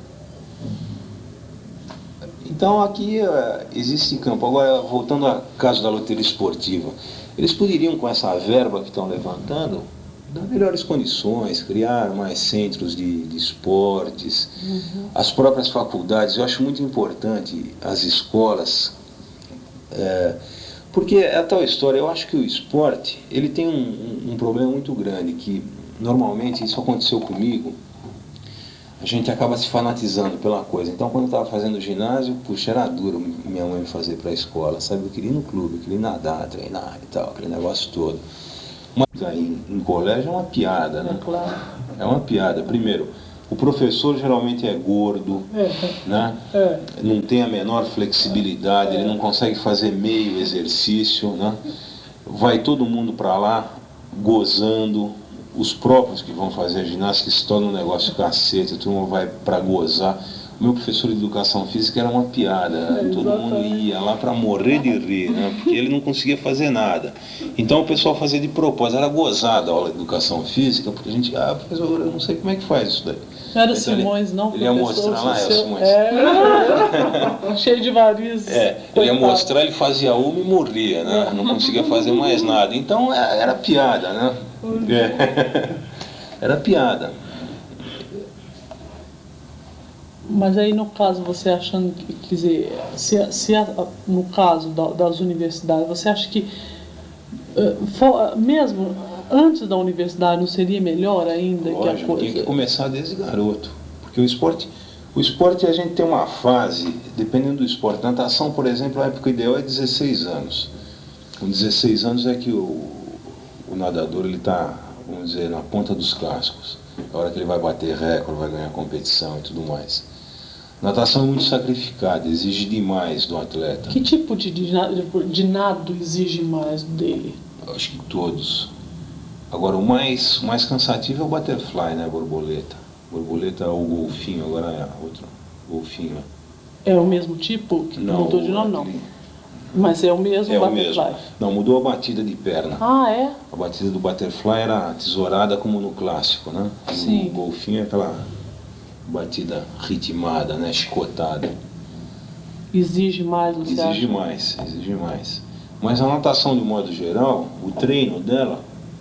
Então aqui uh, existe campo. Agora, voltando ao caso da loteria esportiva, eles poderiam, com essa verba que estão levantando, dar melhores condições, criar mais centros de, de esportes, uhum. As próprias faculdades. Eu acho muito importante as escolas, é, porque é a tal história. Eu acho que o esporte ele tem um, um, um problema muito grande, que normalmente isso aconteceu comigo, a gente acaba se fanatizando pela coisa. Então, quando eu estava fazendo ginásio, puxa, era duro minha mãe me fazer para a escola, sabe? Eu queria ir no clube, eu queria ir nadar, treinar e tal, aquele negócio todo. Mas aí, em colégio é uma piada, né? É claro. É uma piada. Primeiro, o professor geralmente é gordo, é. né? É. Não tem a menor flexibilidade, é. Ele não consegue fazer meio exercício, né? Vai todo mundo para lá gozando, os próprios que vão fazer a ginástica se torna um negócio cacete, a turma vai para gozar. O meu professor de educação física era uma piada, é, todo mundo ia lá para morrer de rir, né? Porque ele não conseguia fazer nada. Então o pessoal fazia de propósito, era gozada a aula de educação física, porque a gente, ah, professor, eu não sei como é que faz isso daí. Não era então, Simões, ele, não? Ele ia mostrar lá, é o Simões. É, cheio de varizes. É, ele ia mostrar, ele fazia uma e morria, né? Não conseguia fazer mais nada. Então era piada, né? É. Era piada. Mas aí, no caso, você achando que, quer dizer, se, se no caso da, das universidades, você acha que, uh, for, mesmo antes da universidade, não seria melhor ainda? Lógico, que a coisa... tem que começar desde garoto. Porque o esporte, o esporte a gente tem uma fase, dependendo do esporte. Natação, por exemplo, a época ideal é dezesseis anos. Com dezesseis anos é que o, o nadador ele está, vamos dizer, na ponta dos cascos. A hora que ele vai bater recorde, vai ganhar competição e tudo mais. Natação é muito sacrificada, exige demais do atleta. Que tipo de, de, de nado exige mais dele? Eu acho que todos. Agora, o mais, o mais cansativo é o butterfly, né? A borboleta. Borboleta é o golfinho, agora é outro golfinho. É o mesmo tipo? Que não mudou de nome, não. Mas é o mesmo é butterfly? O mesmo. Não, mudou a batida de perna. Ah, é? A batida do butterfly era tesourada como no clássico, né? Sim. O golfinho é aquela batida ritmada, né? Chicotada. Exige mais, você Exige acha? mais, exige mais. Mas a natação, de modo geral, o treino dela,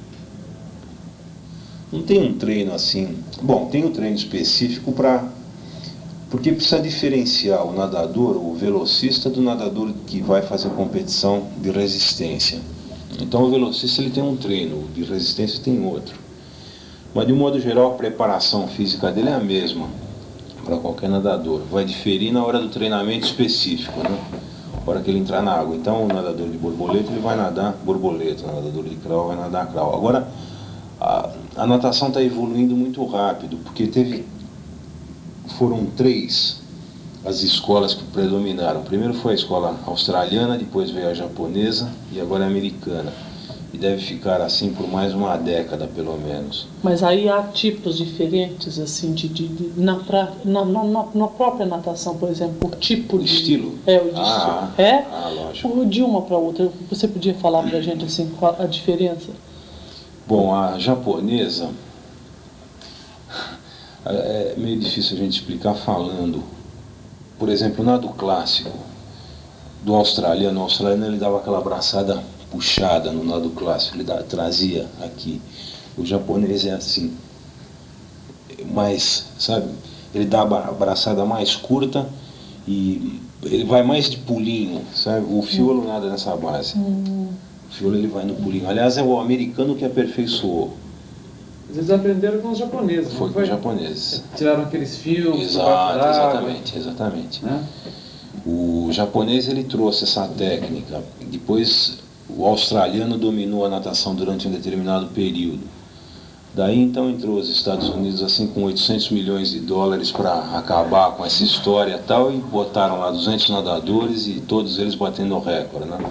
não tem um treino assim. Bom, tem um treino específico para... Porque precisa diferenciar o nadador, o velocista, do nadador que vai fazer competição de resistência. Então o velocista ele tem um treino, o de resistência tem outro. Mas de um modo geral, a preparação física dele é a mesma para qualquer nadador. Vai diferir na hora do treinamento específico, né? Na hora que ele entrar na água. Então, o nadador de borboleta, ele vai nadar borboleta, o nadador de crawl vai nadar crawl. Agora, a, a natação está evoluindo muito rápido, porque teve, foram três as escolas que predominaram. Primeiro foi a escola australiana, depois veio a japonesa e agora a americana. E deve ficar assim por mais uma década, pelo menos. Mas aí há tipos diferentes, assim, de, de, de na, pra, na, na, na própria natação, por exemplo, o tipo de... Estilo? É, o de ah, estilo. É? Ah, lógico. De uma para outra, você podia falar pra gente, assim, qual a diferença? Bom, a japonesa... É meio difícil a gente explicar falando. Por exemplo, o nado clássico do australiano, o australiano ele dava aquela abraçada puxada no nado clássico, ele dá, trazia aqui. O japonês é assim, mais, sabe, ele dá a abraçada mais curta e ele vai mais de pulinho, sabe? O fiolo hum. nada nessa base. Hum. O fiolo ele vai no pulinho. Aliás, é o americano que aperfeiçoou. Eles aprenderam com os japoneses. Foi com os japoneses. Tiraram aqueles fios. Exato, exatamente, exatamente. Né? O japonês ele trouxe essa técnica. Depois o australiano dominou a natação durante um determinado período. Daí então entrou os Estados Unidos assim com oitocentos milhões de dólares para acabar com essa história e tal, e botaram lá duzentos nadadores e todos eles batendo o recorde, né?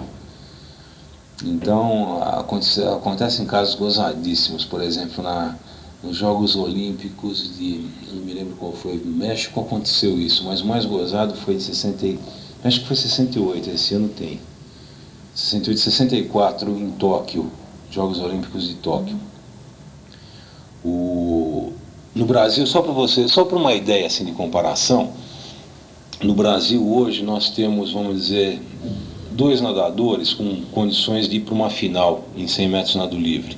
Então acontece, acontecem casos gozadíssimos, por exemplo, na, nos Jogos Olímpicos de, não me lembro qual foi, no México aconteceu isso, mas o mais gozado foi de sessenta, acho que foi sessenta e oito, esse ano tem. sessenta e oito, sessenta e quatro em Tóquio, Jogos Olímpicos de Tóquio. O, no Brasil, só para você, só para uma ideia assim de comparação, no Brasil hoje nós temos, vamos dizer, dois nadadores com condições de ir para uma final em cem metros nado livre.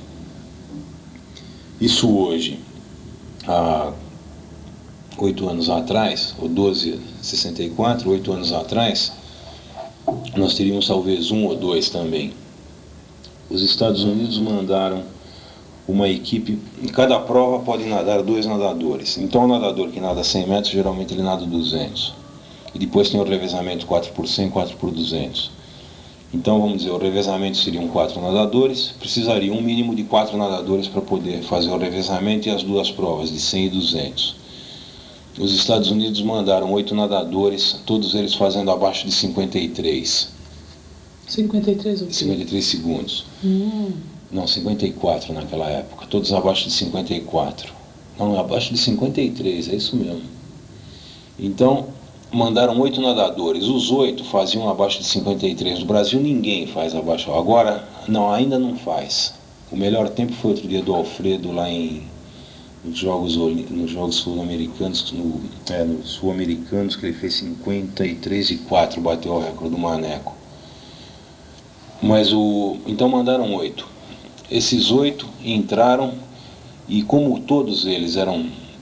Isso hoje, há oito anos atrás, ou doze, sessenta e quatro, oito anos atrás, nós teríamos talvez um ou dois também. Os Estados Unidos mandaram uma equipe, em cada prova podem nadar dois nadadores. Então o nadador que nada cem metros, geralmente ele nada duzentos. E depois tem o revezamento quatro por cem, quatro por duzentos. Então vamos dizer, o revezamento seriam quatro nadadores, precisaria um mínimo de quatro nadadores para poder fazer o revezamento e as duas provas, de cem e duzentos. Os Estados Unidos mandaram oito nadadores, todos eles fazendo abaixo de cinquenta e três. cinquenta e três o quê? cinquenta e três segundos. Hum. Não, cinquenta e quatro naquela época, todos abaixo de cinquenta e quatro. Não, abaixo de cinquenta e três, é isso mesmo. Então, mandaram oito nadadores, os oito faziam abaixo de cinquenta e três. No Brasil ninguém faz abaixo. Agora, não, ainda não faz. O melhor tempo foi outro dia do Alfredo lá em nos Jogos, nos jogos Sul-Americanos, no, é, nos Sul-Americanos, que ele fez cinquenta e três e quatro, bateu o recorde do Maneco. Mas o, então mandaram oito. Esses oito entraram e como todos eles eram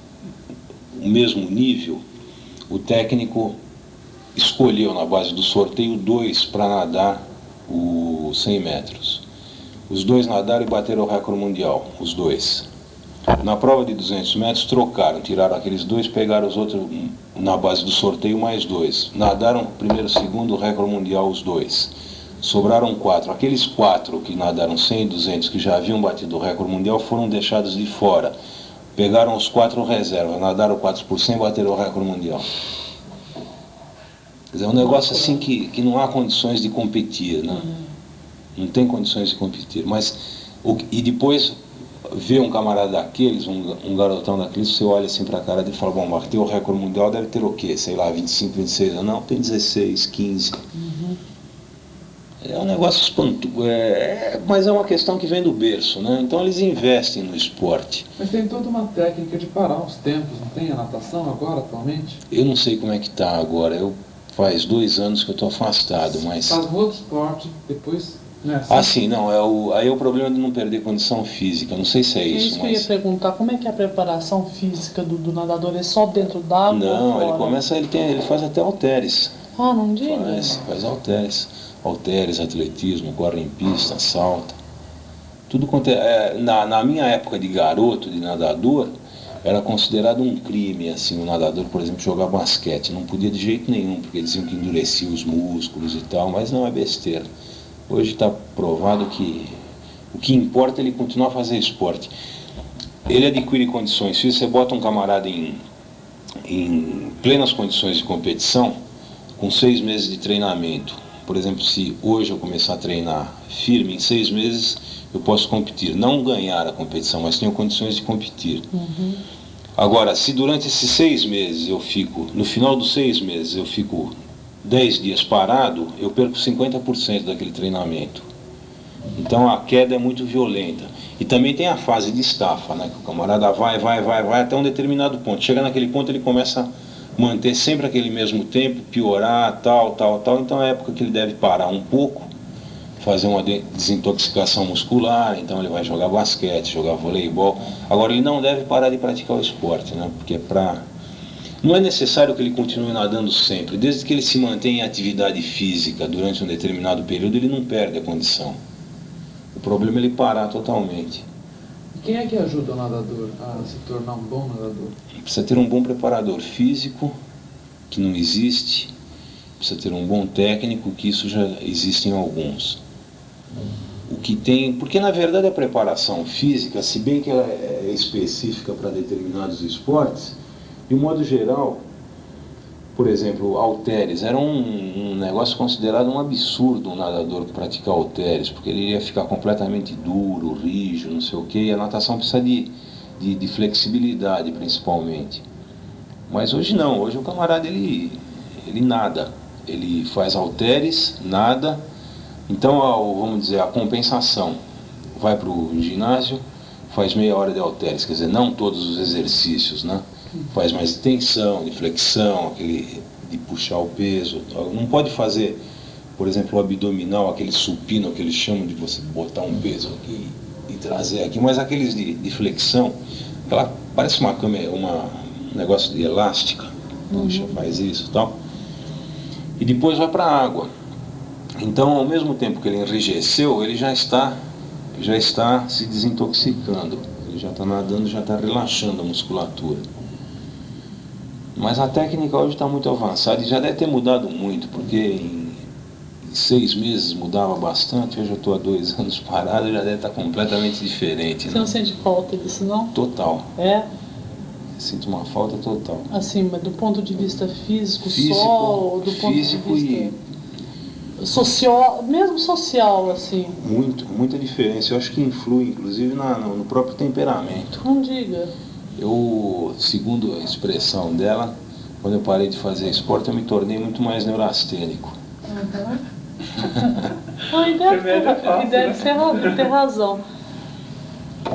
o mesmo nível, o técnico escolheu na base do sorteio dois para nadar os cem metros. Os dois nadaram e bateram o recorde mundial, os dois. Na prova de duzentos metros trocaram, tiraram aqueles dois, pegaram os outros na base do sorteio mais dois. Nadaram primeiro, segundo, recorde mundial os dois. Sobraram quatro. Aqueles quatro que nadaram cem e duzentos, que já haviam batido o recorde mundial, foram deixados de fora. Pegaram os quatro reservas, nadaram quatro por cem e bateram o recorde mundial. Quer dizer, é um negócio assim que, que não há condições de competir, né? Não tem condições de competir. Mas, o, e depois, ver um camarada daqueles, um, um garotão daqueles, você olha assim pra cara dele e fala, bom, bateu o recorde mundial, deve ter o quê? Sei lá, vinte e cinco, vinte e seis anos. Não, tem dezesseis, quinze. Uhum. É um negócio espantoso, é, é, mas é uma questão que vem do berço, né? Então eles investem no esporte. Mas tem toda uma técnica de parar os tempos, não tem a natação agora, atualmente? Eu não sei como é que está agora, eu, faz dois anos que eu estou afastado, mas... Faz um outro esporte, depois... Né, assim? Ah, sim, não, é o, aí é o problema de não perder condição física, não sei se é, é isso, isso mas... que eu ia perguntar, como é que é a preparação física do, do nadador? É só dentro d'água? Não, ele começa, ele, tem, ele faz até halteres. Ah, não diga? Faz, faz halteres. Halteres, atletismo, corre em pista, salta. Tudo quanto é, é, na, na minha época de garoto, de nadador, era considerado um crime, assim, um nadador, por exemplo, jogar basquete. Não podia de jeito nenhum, porque diziam que endurecia os músculos e tal, mas não é besteira. Hoje está provado que o que importa é ele continuar a fazer esporte. Ele adquire condições. Se você bota um camarada em, em plenas condições de competição, com seis meses de treinamento, por exemplo, se hoje eu começar a treinar firme, em seis meses eu posso competir. Não ganhar a competição, mas tenho condições de competir. Uhum. Agora, se durante esses seis meses eu fico, no final dos seis meses eu fico dez dias parado, eu perco cinquenta por cento daquele treinamento. Então a queda é muito violenta. E também tem a fase de estafa, né? Que o camarada vai, vai, vai, vai até um determinado ponto. Chega naquele ponto, ele começa a manter sempre aquele mesmo tempo, piorar, tal, tal, tal. Então é a época que ele deve parar um pouco, fazer uma desintoxicação muscular. Então ele vai jogar basquete, jogar voleibol. Agora ele não deve parar de praticar o esporte, né? Porque é pra... não é necessário que ele continue nadando sempre. Desde que ele se mantenha em atividade física durante um determinado período, ele não perde a condição. O problema é ele parar totalmente. Quem é que ajuda o nadador a se tornar um bom nadador? Precisa ter um bom preparador físico, que não existe. Precisa ter um bom técnico, que isso já existe em alguns. O que tem, porque na verdade a preparação física, se bem que ela é específica para determinados esportes, de um modo geral, por exemplo, halteres, era um, um negócio considerado um absurdo um nadador praticar halteres, porque ele ia ficar completamente duro, rígido, não sei o quê, e a natação precisa de, de, de flexibilidade principalmente. Mas hoje não, hoje o camarada ele, ele nada, ele faz halteres, nada, então a, vamos dizer, a compensação, vai para o ginásio, faz meia hora de halteres, quer dizer, não todos os exercícios, né? Faz mais de tensão, de flexão, aquele de puxar o peso. Não pode fazer, por exemplo, o abdominal, aquele supino que eles chamam de você botar um peso aqui e trazer aqui, mas aqueles de, de flexão, aquela, parece uma câmera, uma, um negócio de elástica, puxa, uhum. Faz isso e tal. E depois vai para a água. Então, ao mesmo tempo que ele enrijeceu, ele já está, já está se desintoxicando. Ele já está nadando, já está relaxando a musculatura. Mas a técnica hoje está muito avançada e já deve ter mudado muito, porque em, em seis meses mudava bastante, hoje eu estou há dois anos parado e já deve estar completamente diferente. Você né? não sente falta disso, não? Total. É? Sinto uma falta total. Assim, mas do ponto de vista físico, físico só, ou do ponto físico de vista e... social, mesmo social, assim? Muito, muita diferença. Eu acho que influi, inclusive, na, no próprio temperamento. Não diga. Eu, segundo a expressão dela, quando eu parei de fazer esporte, eu me tornei muito mais neurastênico. Uhum. E deve, ter, deve ter, ter razão.